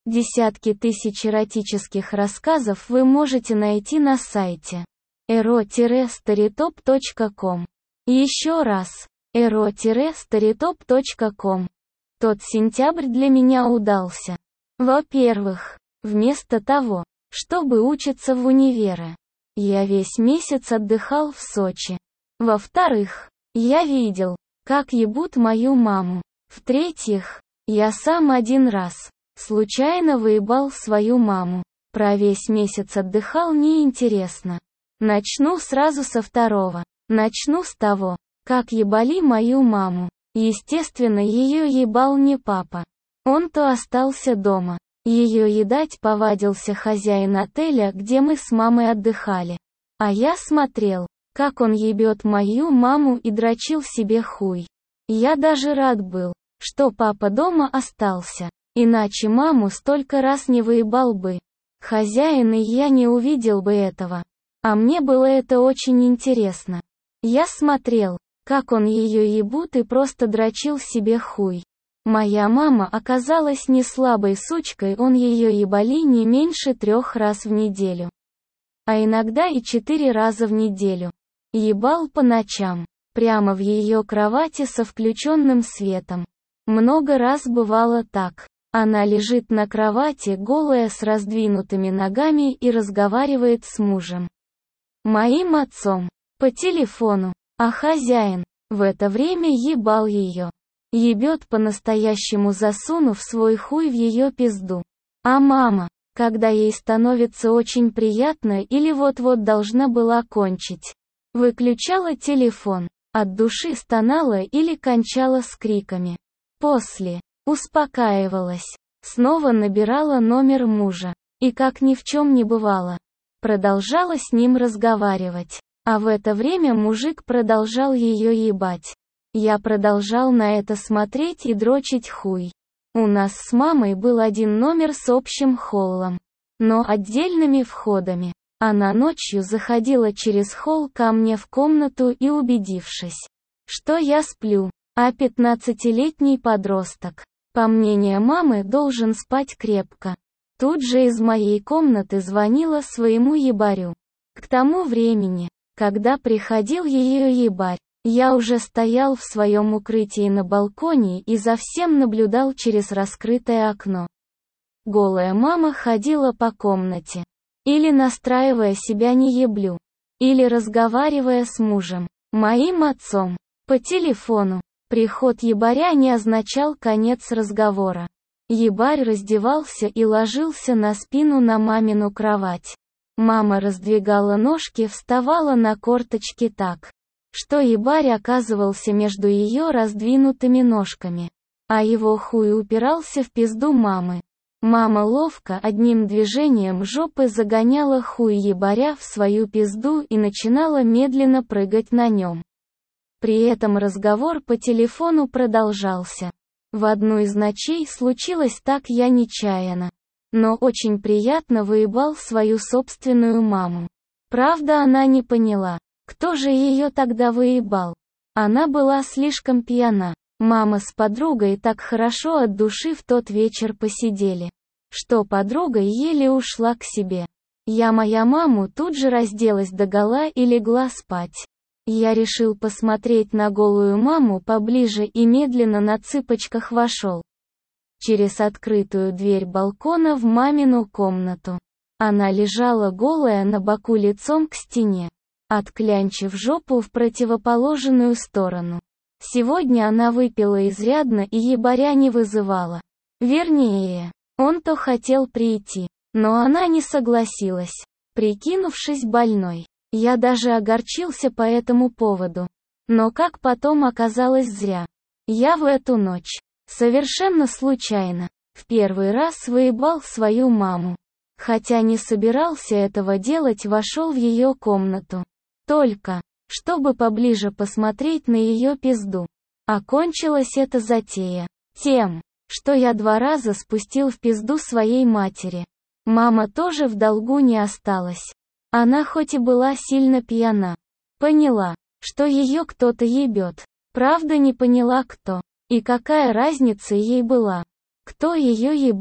Десятки тысяч эротических рассказов вы можете найти на сайте ero-storytop.com. Еще раз, ero-storytop.com. Тот сентябрь для меня удался. Во-первых, вместо того, чтобы учиться в универе, я весь месяц отдыхал в Сочи. Во-вторых, я видел, как ебут мою маму. В-третьих, я сам один раз случайно выебал свою маму. Про весь месяц отдыхал неинтересно. Начну сразу со второго. Начну с того, как ебали мою маму. Естественно, ее ебал не папа. Он-то остался дома. Ее едать повадился хозяин отеля, где мы с мамой отдыхали. А я смотрел, как он ебет мою маму и дрочил себе хуй. Я даже рад был, что папа дома остался. Иначе маму столько раз не выебал бы. Хозяин и я не увидел бы этого. А мне было это очень интересно. Я смотрел, как он ее ебут и просто дрочил себе хуй. Моя мама оказалась не слабой сучкой, он ее ебали не меньше 3 раз в неделю. А иногда и 4 раза в неделю. Ебал по ночам, прямо в ее кровати со включенным светом. Много раз бывало так. Она лежит на кровати голая с раздвинутыми ногами и разговаривает с мужем. Моим отцом. По телефону. А хозяин в это время ебал ее. Ебет по-настоящему, засунув свой хуй в ее пизду. А мама, когда ей становится очень приятно или вот-вот должна была кончить, выключала телефон, от души стонала или кончала с криками. После успокаивалась, снова набирала номер мужа, и как ни в чем не бывало, продолжала с ним разговаривать. А в это время мужик продолжал ее ебать. Я продолжал на это смотреть и дрочить хуй. У нас с мамой был один номер с общим холлом, но отдельными входами. Она ночью заходила через холл ко мне в комнату и, убедившись, что я сплю, а 15-летний подросток, по мнению мамы, должен спать крепко, тут же из моей комнаты звонила своему ебарю. К тому времени, когда приходил ее ебарь, я уже стоял в своем укрытии на балконе и за всем наблюдал через раскрытое окно. Голая мама ходила по комнате, или настраивая себя не еблю, или разговаривая с мужем, моим отцом, по телефону. Приход ебаря не означал конец разговора. Ебарь раздевался и ложился на спину на мамину кровать. Мама раздвигала ножки, вставала на корточки так, что ебарь оказывался между ее раздвинутыми ножками, а его хуй упирался в пизду мамы. Мама ловко одним движением жопы загоняла хуй ебаря в свою пизду и начинала медленно прыгать на нем. При этом разговор по телефону продолжался. В одну из ночей случилось так, я нечаянно, но очень приятно выебал свою собственную маму. Правда, она не поняла, кто же ее тогда выебал. Она была слишком пьяна. Мама с подругой так хорошо от души в тот вечер посидели, что подруга еле ушла к себе. Моя маму тут же разделась догола и легла спать. Я решил посмотреть на голую маму поближе и медленно на цыпочках вошел через открытую дверь балкона в мамину комнату. Она лежала голая на боку лицом к стене, отклянчив жопу в противоположную сторону. Сегодня она выпила изрядно и ебаря не вызывала. Вернее, он-то хотел прийти, но она не согласилась, прикинувшись больной. Я даже огорчился по этому поводу. Но как потом оказалось, зря. Я в эту ночь, совершенно случайно, в первый раз выебал свою маму. Хотя не собирался этого делать, вошел в ее комнату. Только, чтобы поближе посмотреть на ее пизду. Окончилась эта затея тем, что я 2 раза спустил в пизду своей матери. Мама тоже в долгу не осталась. Она хоть и была сильно пьяна, поняла, что ее кто-то ебет. Правда, не поняла кто. И какая разница ей была, кто ее ебал.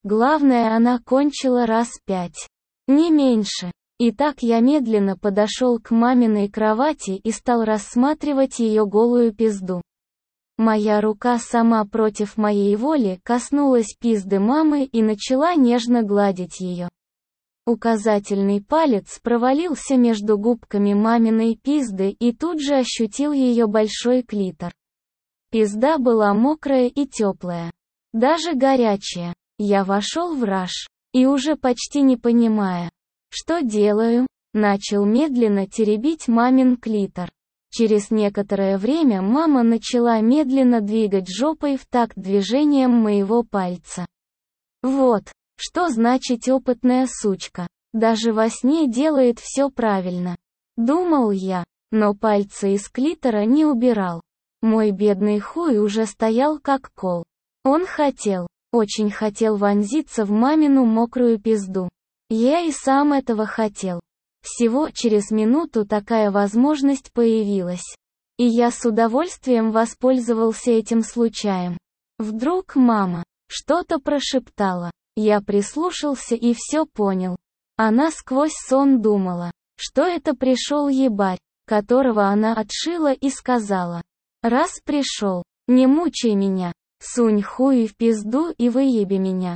Главное, она кончила раз 5. Не меньше. Итак, я медленно подошел к маминой кровати и стал рассматривать ее голую пизду. Моя рука сама против моей воли коснулась пизды мамы и начала нежно гладить ее. Указательный палец провалился между губками маминой пизды и тут же ощутил ее большой клитор. Пизда была мокрая и теплая. Даже горячая. Я вошел в раж. И уже почти не понимая, что делаю, начал медленно теребить мамин клитор. Через некоторое время мама начала медленно двигать жопой в такт движением моего пальца. Вот, что значит опытная сучка. Даже во сне делает все правильно. Думал я, но пальцы из клитора не убирал. Мой бедный хуй уже стоял как кол. Он хотел, очень хотел вонзиться в мамину мокрую пизду. Я и сам этого хотел. Всего через минуту такая возможность появилась. И я с удовольствием воспользовался этим случаем. Вдруг мама что-то прошептала. Я прислушался и все понял. Она сквозь сон думала, что это пришел ебарь, которого она отшила и сказала: «Раз пришел, не мучай меня, сунь хуй в пизду и выеби меня.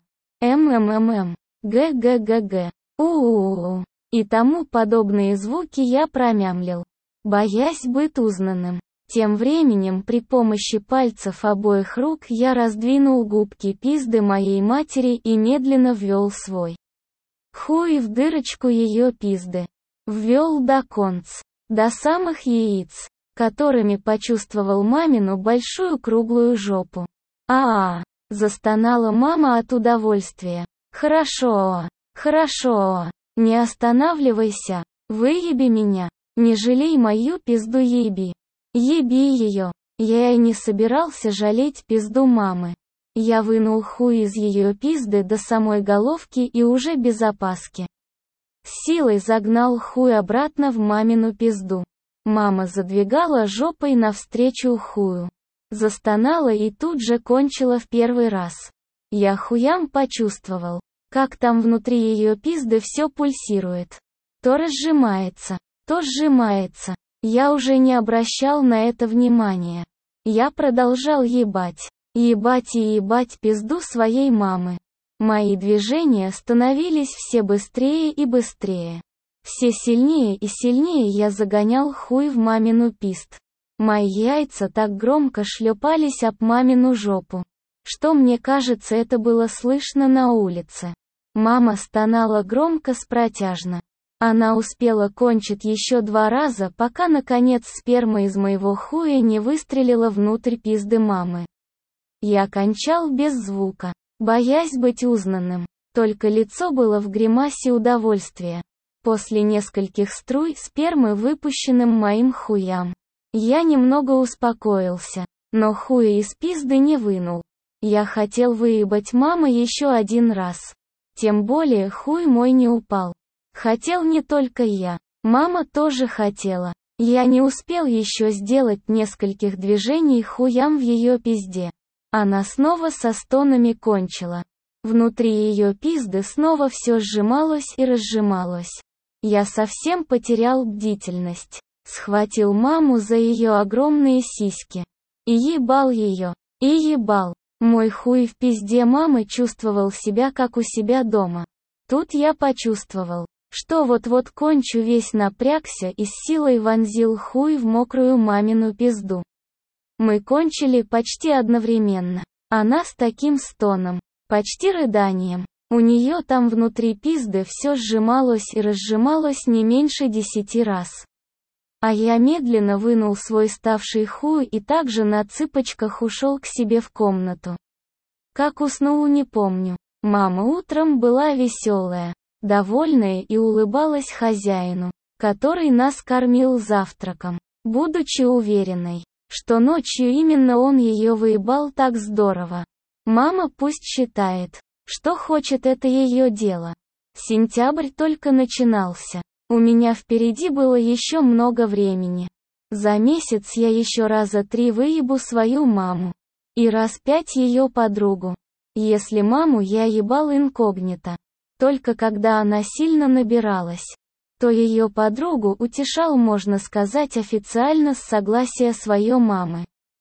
ГГГГ, у-у-у-у». И тому подобные звуки я промямлил, боясь быть узнанным. Тем временем при помощи пальцев обоих рук я раздвинул губки пизды моей матери и медленно ввел свой хуй в дырочку ее пизды. Ввел до конца, до самых яиц, которыми почувствовал мамину большую круглую жопу. Застонала мама от удовольствия. Хорошо, не останавливайся, выеби меня, не жалей мою пизду, еби. Еби ее. Я и не собирался жалеть пизду мамы. Я вынул хуй из ее пизды до самой головки и уже без опаски с силой загнал хуй обратно в мамину пизду. Мама задвигала жопой навстречу хую. Застонала и тут же кончила в первый раз. Я хуям почувствовал, как там внутри ее пизды все пульсирует. То разжимается, то сжимается. Я уже не обращал на это внимания. Я продолжал ебать и ебать пизду своей мамы. Мои движения становились все быстрее и быстрее. Все сильнее и сильнее я загонял хуй в мамину пизд. Мои яйца так громко шлепались об мамину жопу, что мне кажется, это было слышно на улице. Мама стонала громко с протяжно. Она успела кончить еще 2 раза, пока наконец сперма из моего хуя не выстрелила внутрь пизды мамы. Я кончал без звука, боясь быть узнанным. Только лицо было в гримасе удовольствия. После нескольких струй спермы, выпущенным моим хуям, я немного успокоился, но хуя из пизды не вынул. Я хотел выебать маму еще 1 раз. Тем более хуй мой не упал. Хотел не только я, мама тоже хотела. Я не успел еще сделать нескольких движений хуям в ее пизде. Она снова со стонами кончила. Внутри ее пизды снова все сжималось и разжималось. Я совсем потерял бдительность. Схватил маму за ее огромные сиськи. И ебал ее. И ебал. Мой хуй в пизде мамы чувствовал себя как у себя дома. Тут я почувствовал, что вот-вот кончу, весь напрягся и с силой вонзил хуй в мокрую мамину пизду. Мы кончили почти одновременно. Она с таким стоном, почти рыданием. У нее там внутри пизды все сжималось и разжималось не меньше 10 раз. А я медленно вынул свой ставший хуй и также на цыпочках ушел к себе в комнату. Как уснул, не помню. Мама утром была веселая, довольная и улыбалась хозяину, который нас кормил завтраком, будучи уверенной, что ночью именно он ее выебал так здорово. Мама пусть считает, что хочет, это ее дело. Сентябрь только начинался. У меня впереди было еще много времени. За месяц я еще раза 3 выебу свою маму. И раз 5 ее подругу. Если маму я ебал инкогнито, только когда она сильно набиралась, то ее подругу утешал, можно сказать, официально с согласия своей мамы.